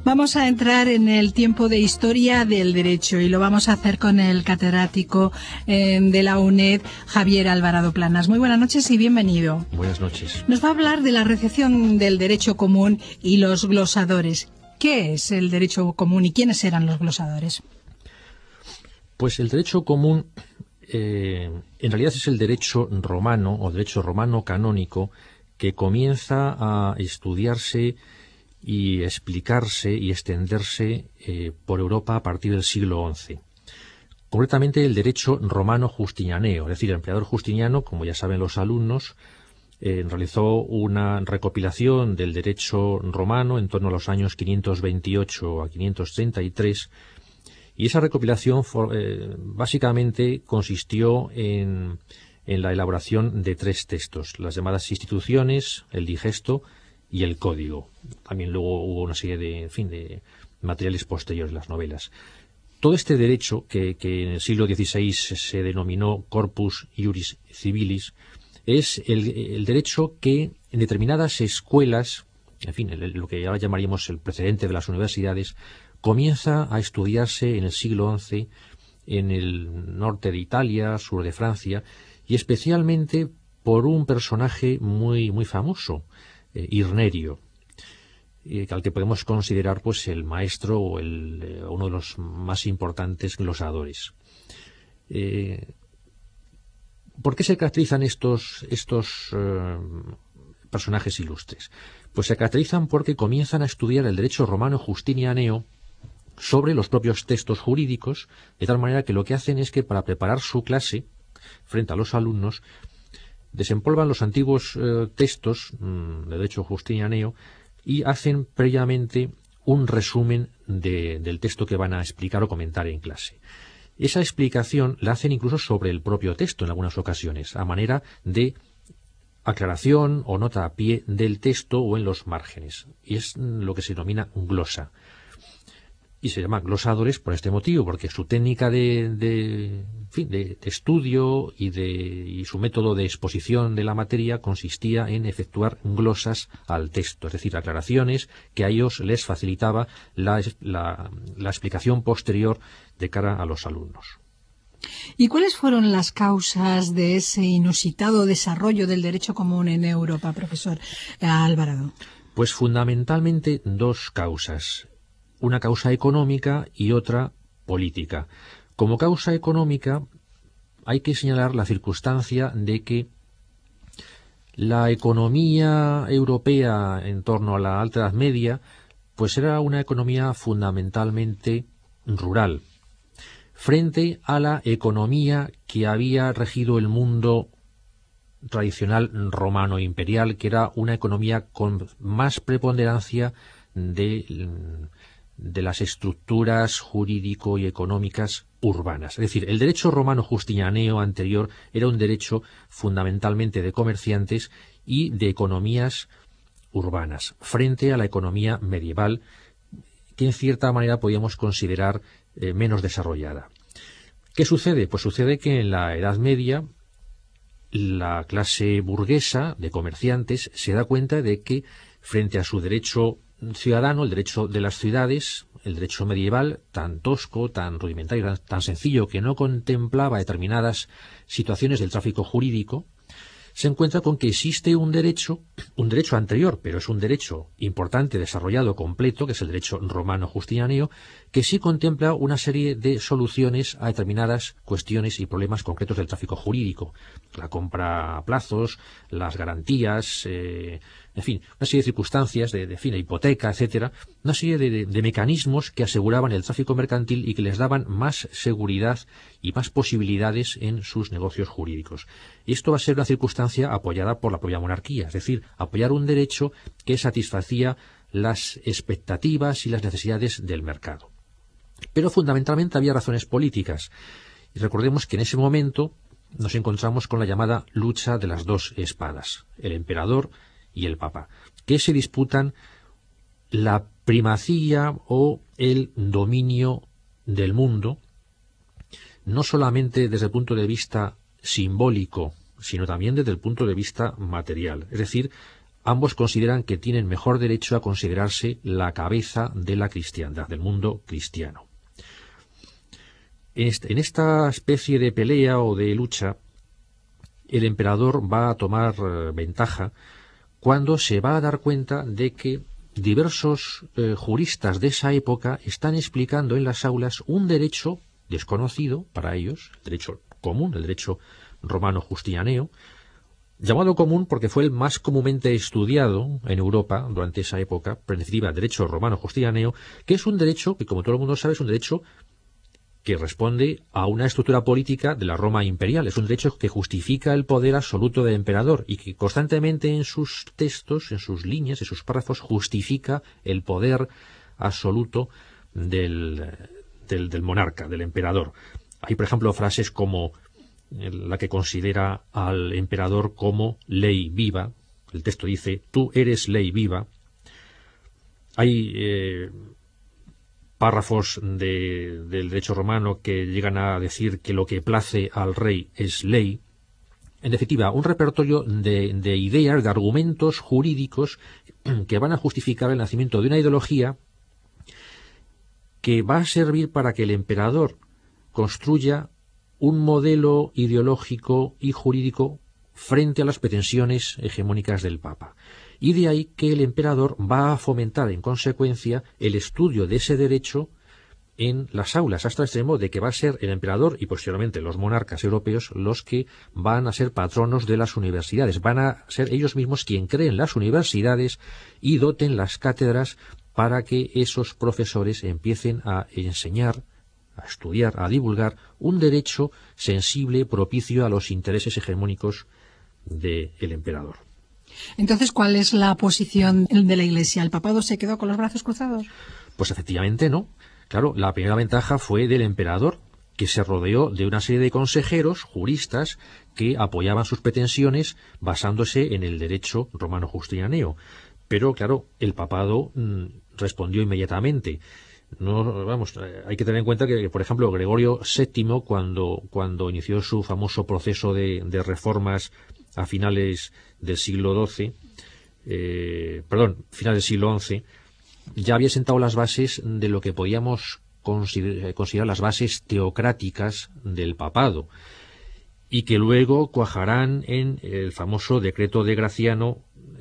Vamos a entrar en el tiempo de historia del derecho y lo vamos a hacer con el catedrático de la UNED, Javier Alvarado Planas. Muy buenas noches y bienvenido. Buenas noches. Nos va a hablar de la recepción del derecho común y los glosadores. ¿Qué es el derecho común y quiénes eran los glosadores? Pues el derecho común en realidad es el derecho romano o derecho romano canónico que comienza a estudiarse y explicarse y extenderse por Europa a partir del siglo XI. Concretamente el derecho romano justinianeo, es decir, el emperador Justiniano, como ya saben los alumnos, realizó una recopilación del derecho romano en torno a los años 528 a 533, y esa recopilación básicamente consistió en la elaboración de 3 textos, las llamadas instituciones, el digesto y el código. También luego hubo una serie de materiales posteriores, las novelas. Todo este derecho, que en el siglo XVI se denominó Corpus Iuris Civilis, es el derecho que en determinadas escuelas, lo que ahora llamaríamos el precedente de las universidades, comienza a estudiarse en el siglo XI en el norte de Italia, sur de Francia, y especialmente por un personaje muy, muy famoso, Irnerio, al que podemos considerar pues el maestro o uno de los más importantes glosadores. ¿Por qué se caracterizan estos personajes ilustres? Pues se caracterizan porque comienzan a estudiar el derecho romano justinianeo sobre los propios textos jurídicos, de tal manera que lo que hacen es que para preparar su clase frente a los alumnos desempolvan los antiguos textos de derecho justinianeo y hacen previamente un resumen del texto que van a explicar o comentar en clase. Esa explicación la hacen incluso sobre el propio texto en algunas ocasiones, a manera de aclaración o nota a pie del texto o en los márgenes. Y es lo que se denomina glosa. Y se llama glosadores por este motivo, porque su técnica de estudio y su método de exposición de la materia consistía en efectuar glosas al texto, es decir, aclaraciones que a ellos les facilitaba la explicación posterior de cara a los alumnos. ¿Y cuáles fueron las causas de ese inusitado desarrollo del derecho común en Europa, profesor Alvarado? Pues fundamentalmente 2 causas. Una causa económica y otra política. Como causa económica hay que señalar la circunstancia de que la economía europea en torno a la Alta Edad Media pues era una economía fundamentalmente rural, frente a la economía que había regido el mundo tradicional romano imperial, que era una economía con más preponderancia de las estructuras jurídico y económicas urbanas. Es decir, el derecho romano justinianeo anterior era un derecho fundamentalmente de comerciantes y de economías urbanas, frente a la economía medieval, que en cierta manera podíamos considerar menos desarrollada. ¿Qué sucede? Pues sucede que en la Edad Media la clase burguesa de comerciantes se da cuenta de que frente a su derecho ciudadano, el derecho de las ciudades, el derecho medieval, tan tosco, tan rudimentario, tan sencillo, que no contemplaba determinadas situaciones del tráfico jurídico, se encuentra con que existe un derecho anterior, pero es un derecho importante, desarrollado, completo, que es el derecho romano justinianeo, que sí contempla una serie de soluciones a determinadas cuestiones y problemas concretos del tráfico jurídico. La compra a plazos, las garantías, una serie de circunstancias, de hipoteca, etcétera, una serie de mecanismos que aseguraban el tráfico mercantil y que les daban más seguridad y más posibilidades en sus negocios jurídicos. Y esto va a ser una circunstancia apoyada por la propia monarquía, es decir, apoyar un derecho que satisfacía las expectativas y las necesidades del mercado. Pero fundamentalmente había razones políticas. Y recordemos que en ese momento nos encontramos con la llamada lucha de las 2 espadas, el emperador y el papa, que se disputan la primacía o el dominio del mundo, no solamente desde el punto de vista simbólico, sino también desde el punto de vista material. Es decir, ambos consideran que tienen mejor derecho a considerarse la cabeza de la cristiandad, del mundo cristiano. En esta especie de pelea o de lucha, el emperador va a tomar ventaja cuando se va a dar cuenta de que diversos juristas de esa época están explicando en las aulas un derecho desconocido para ellos, el derecho común, el derecho romano justinianeo, llamado común porque fue el más comúnmente estudiado en Europa durante esa época, pero en definitiva, derecho romano justinianeo, que es un derecho que, como todo el mundo sabe, es un derecho que responde a una estructura política de la Roma imperial. Es un derecho que justifica el poder absoluto del emperador y que constantemente en sus textos, en sus líneas, en sus párrafos, justifica el poder absoluto del monarca, del emperador. Hay, por ejemplo, frases como la que considera al emperador como ley viva. El texto dice, tú eres ley viva. Hay párrafos del derecho romano que llegan a decir que lo que place al rey es ley. En definitiva, un repertorio de ideas, de argumentos jurídicos que van a justificar el nacimiento de una ideología que va a servir para que el emperador construya un modelo ideológico y jurídico frente a las pretensiones hegemónicas del Papa. Y de ahí que el emperador va a fomentar, en consecuencia, el estudio de ese derecho en las aulas, hasta el extremo de que va a ser el emperador y posteriormente los monarcas europeos los que van a ser patronos de las universidades. Van a ser ellos mismos quien creen las universidades y doten las cátedras para que esos profesores empiecen a enseñar, a estudiar, a divulgar un derecho sensible, propicio a los intereses hegemónicos del emperador. Entonces, ¿cuál es la posición de la Iglesia? ¿El papado se quedó con los brazos cruzados? Pues efectivamente no. Claro, la primera ventaja fue del emperador, que se rodeó de una serie de consejeros, juristas, que apoyaban sus pretensiones basándose en el derecho romano justinianeo. Pero, claro, el papado respondió inmediatamente. No, vamos, hay que tener en cuenta que, por ejemplo, Gregorio VII, cuando inició su famoso proceso de reformas a finales del siglo XII, finales del siglo XI, ya había sentado las bases de lo que podíamos considerar las bases teocráticas del papado, y que luego cuajarán en el famoso decreto de Graciano,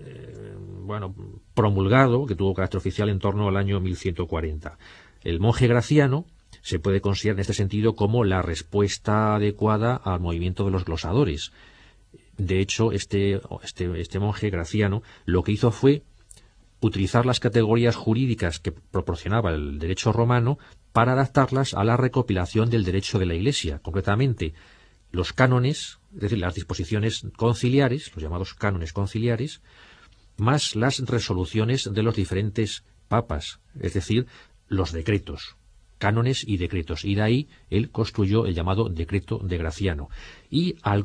promulgado, que tuvo carácter oficial en torno al año 1140. El monje Graciano se puede considerar en este sentido como la respuesta adecuada al movimiento de los glosadores. De hecho, este monje Graciano lo que hizo fue utilizar las categorías jurídicas que proporcionaba el derecho romano para adaptarlas a la recopilación del derecho de la Iglesia, concretamente los cánones, es decir, las disposiciones conciliares, los llamados cánones conciliares, más las resoluciones de los diferentes papas, es decir, los decretos, cánones y decretos, y de ahí él construyó el llamado decreto de Graciano. Y al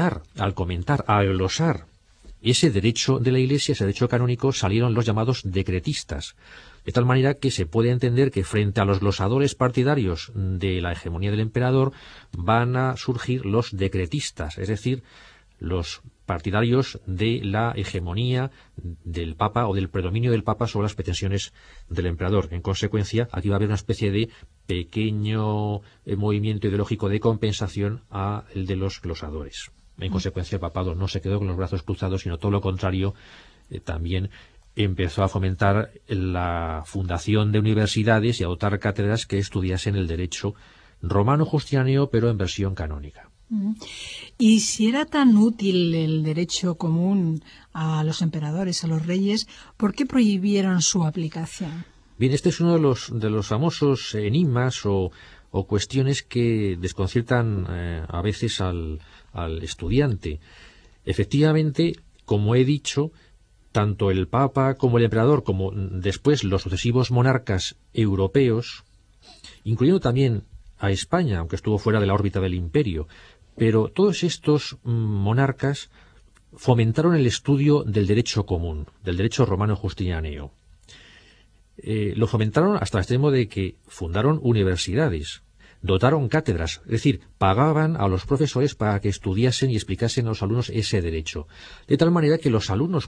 glosar ese derecho de la Iglesia, ese derecho canónico, salieron los llamados decretistas, de tal manera que se puede entender que frente a los glosadores partidarios de la hegemonía del emperador van a surgir los decretistas, es decir, los partidarios de la hegemonía del Papa o del predominio del Papa sobre las pretensiones del emperador. En consecuencia, aquí va a haber una especie de pequeño movimiento ideológico de compensación a el de los glosadores. En consecuencia, el papado no se quedó con los brazos cruzados, sino todo lo contrario, también empezó a fomentar la fundación de universidades y a dotar cátedras que estudiasen el derecho romano justinianeo, pero en versión canónica. Y si era tan útil el derecho común a los emperadores, a los reyes, ¿por qué prohibieron su aplicación? Bien, este es uno de los famosos enigmas o cuestiones que desconciertan a veces al estudiante. Efectivamente, como he dicho, tanto el Papa como el emperador, como después los sucesivos monarcas europeos, incluyendo también a España, aunque estuvo fuera de la órbita del imperio, pero todos estos monarcas fomentaron el estudio del derecho común, del derecho romano justinianeo. Lo fomentaron hasta el extremo de que fundaron universidades, dotaron cátedras, es decir, pagaban a los profesores para que estudiasen y explicasen a los alumnos ese derecho. De tal manera que los alumnos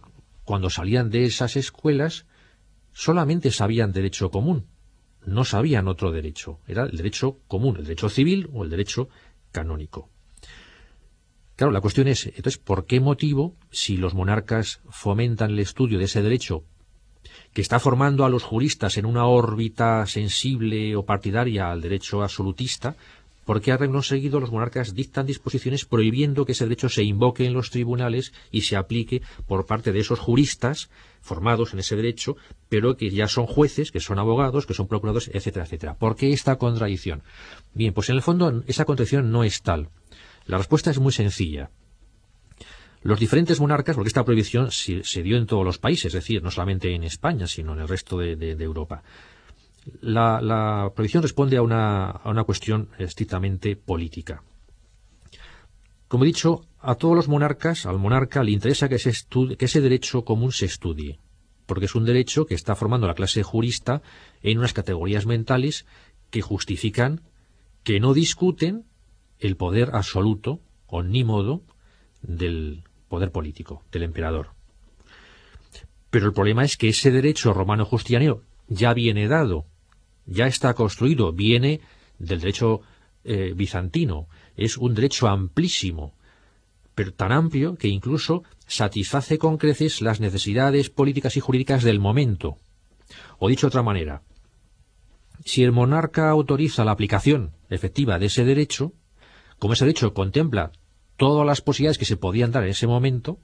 cuando salían de esas escuelas, solamente sabían derecho común, no sabían otro derecho. Era el derecho común, el derecho civil o el derecho canónico. Claro, la cuestión es, entonces, ¿por qué motivo, si los monarcas fomentan el estudio de ese derecho que está formando a los juristas en una órbita sensible o partidaria al derecho absolutista, por qué a renglón seguido los monarcas dictan disposiciones prohibiendo que ese derecho se invoque en los tribunales y se aplique por parte de esos juristas formados en ese derecho, pero que ya son jueces, que son abogados, que son procuradores, etcétera, etcétera? ¿Por qué esta contradicción? Bien, pues en el fondo esa contradicción no es tal. La respuesta es muy sencilla. Los diferentes monarcas, porque esta prohibición se dio en todos los países, es decir, no solamente en España, sino en el resto de Europa. La prohibición responde a una cuestión estrictamente política. Como he dicho, a todos los monarcas, al monarca le interesa que ese derecho común se estudie, porque es un derecho que está formando a la clase jurista en unas categorías mentales que justifican, que no discuten el poder absoluto, omnímodo, del poder político, del emperador. Pero el problema es que ese derecho romano-justiniano ya viene dado, ya está construido, viene del derecho bizantino. Es un derecho amplísimo, pero tan amplio que incluso satisface con creces las necesidades políticas y jurídicas del momento. O dicho de otra manera, si el monarca autoriza la aplicación efectiva de ese derecho, como ese derecho contempla todas las posibilidades que se podían dar en ese momento,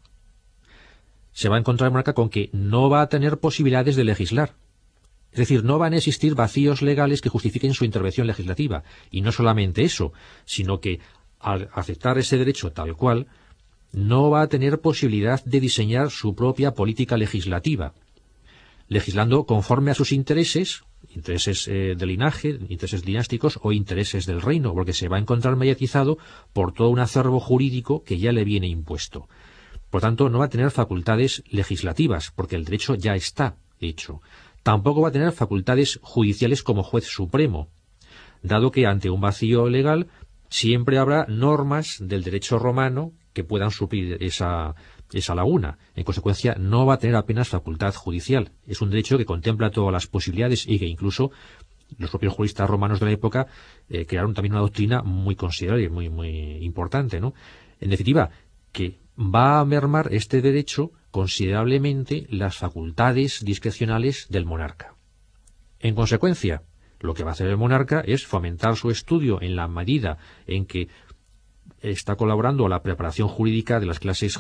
se va a encontrar el monarca con que no va a tener posibilidades de legislar. Es decir, no van a existir vacíos legales que justifiquen su intervención legislativa. Y no solamente eso, sino que al aceptar ese derecho tal cual, no va a tener posibilidad de diseñar su propia política legislativa, legislando conforme a sus intereses de linaje, intereses dinásticos o intereses del reino, porque se va a encontrar mediatizado por todo un acervo jurídico que ya le viene impuesto. Por tanto, no va a tener facultades legislativas, porque el derecho ya está hecho. Tampoco va a tener facultades judiciales como juez supremo, dado que ante un vacío legal siempre habrá normas del derecho romano que puedan suplir esa laguna. En consecuencia, no va a tener apenas facultad judicial. Es un derecho que contempla todas las posibilidades y que incluso los propios juristas romanos de la época crearon también una doctrina muy considerable y muy importante, ¿no? En definitiva, que va a mermar este derecho considerablemente las facultades discrecionales del monarca. En consecuencia, lo que va a hacer el monarca es fomentar su estudio en la medida en que está colaborando a la preparación jurídica de las clases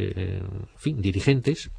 dirigentes,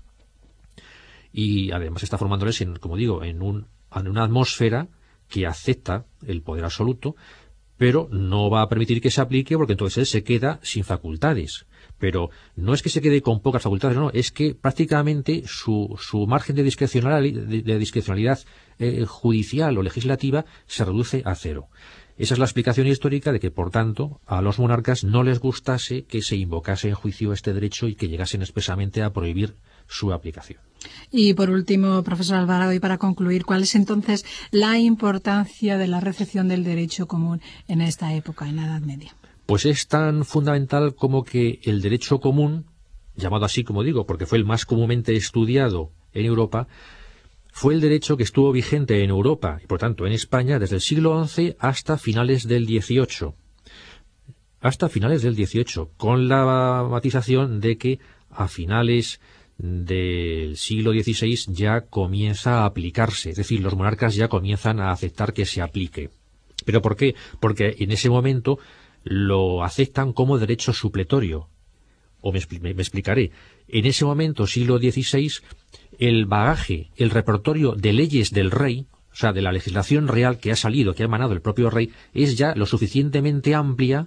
y además está formándoles, como digo, en una atmósfera que acepta el poder absoluto, pero no va a permitir que se aplique, porque entonces él se queda sin facultades. Pero no es que se quede con pocas facultades, no, es que prácticamente su margen de discrecionalidad judicial o legislativa se reduce a cero. Esa es la explicación histórica de que, por tanto, a los monarcas no les gustase que se invocase en juicio este derecho y que llegasen expresamente a prohibir su aplicación. Y por último, profesor Alvarado, y para concluir, ¿cuál es entonces la importancia de la recepción del derecho común en esta época, en la Edad Media? Pues es tan fundamental como que el derecho común, llamado así como digo, porque fue el más comúnmente estudiado en Europa, fue el derecho que estuvo vigente en Europa y, por tanto, en España desde el siglo XI hasta finales del XVIII. Hasta finales del XVIII, con la matización de que a finales del siglo XVI ya comienza a aplicarse, es decir, los monarcas ya comienzan a aceptar que se aplique. ¿Pero por qué? Porque en ese momento lo aceptan como derecho supletorio. O me explicaré. En ese momento, siglo XVI, el bagaje, el repertorio de leyes del rey, o sea, de la legislación real que ha salido, que ha emanado el propio rey, es ya lo suficientemente amplia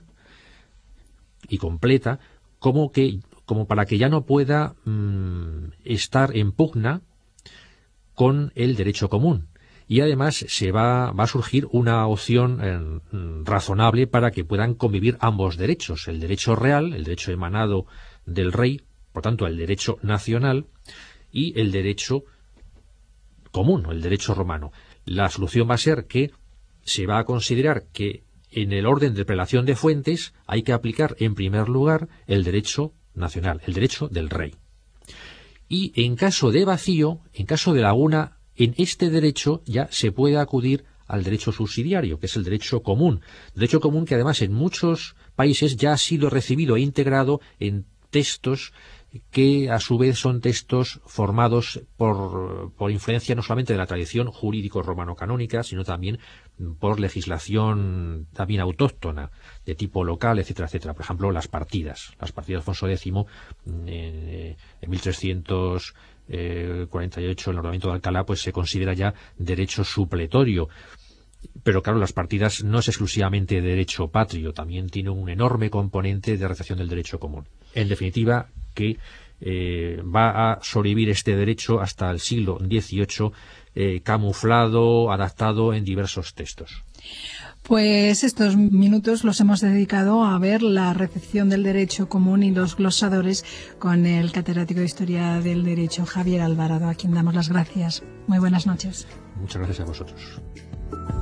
y completa como para que ya no pueda estar en pugna con el derecho común. Y además va a surgir una opción razonable para que puedan convivir ambos derechos, el derecho real, el derecho emanado del rey, por tanto el derecho nacional, y el derecho común, el derecho romano. La solución va a ser que se va a considerar que en el orden de prelación de fuentes hay que aplicar en primer lugar el derecho nacional, el derecho del rey. y en caso de vacío, en caso de laguna, en este derecho ya se puede acudir al derecho subsidiario, que es el derecho común. Derecho común que además en muchos países ya ha sido recibido e integrado en textos que a su vez son textos formados por influencia no solamente de la tradición jurídico romano-canónica, sino también por legislación también autóctona, de tipo local, etcétera, etcétera. Por ejemplo, las partidas. Las partidas de Alfonso X en 1348, el ordenamiento de Alcalá, pues se considera ya derecho supletorio. Pero claro, las partidas no es exclusivamente derecho patrio, también tiene un enorme componente de realización del derecho común. En definitiva, que va a sobrevivir este derecho hasta el siglo XVIII, camuflado, adaptado en diversos textos. Pues estos minutos los hemos dedicado a ver la recepción del derecho común y los glosadores con el catedrático de Historia del Derecho, Javier Alvarado, a quien damos las gracias. Muy buenas noches. Muchas gracias a vosotros.